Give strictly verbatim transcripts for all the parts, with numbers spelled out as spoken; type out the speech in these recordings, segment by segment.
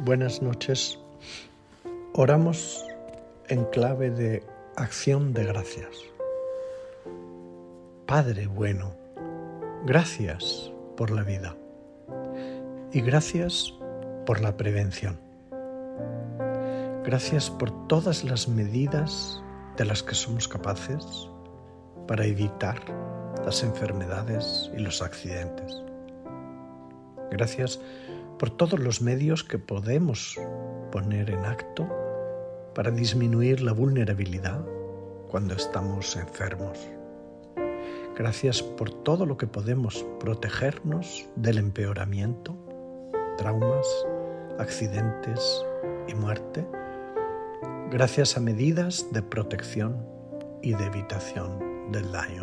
buenas noches. Oramos en clave de acción de gracias. Padre bueno, gracias por la vida y gracias por la prevención. Gracias por todas las medidas de las que somos capaces para evitar las enfermedades y los accidentes. Gracias por todos los medios que podemos poner en acto para disminuir la vulnerabilidad cuando estamos enfermos. Gracias por todo lo que podemos protegernos del empeoramiento, traumas, accidentes y muerte, gracias a medidas de protección y de evitación del daño.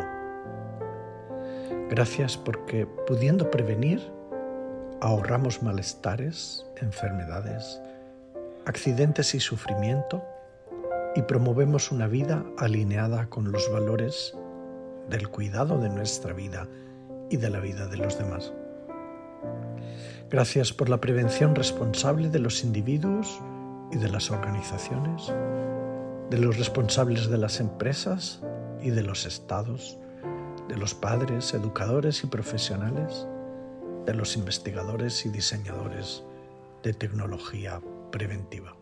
Gracias porque, pudiendo prevenir, ahorramos malestares, enfermedades, accidentes y sufrimiento y promovemos una vida alineada con los valores del cuidado de nuestra vida y de la vida de los demás. Gracias por la prevención responsable de los individuos y de las organizaciones, de los responsables de las empresas y de los estados, de los padres, educadores y profesionales, de los investigadores y diseñadores de tecnología preventiva.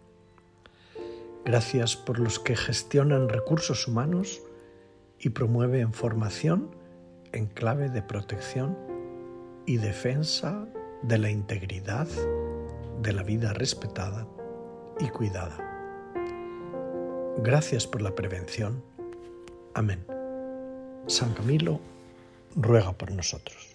Gracias por los que gestionan recursos humanos y promueven formación en clave de protección y defensa de la integridad de la vida respetada y cuidada. Gracias por la prevención. Amén. San Camilo ruega por nosotros.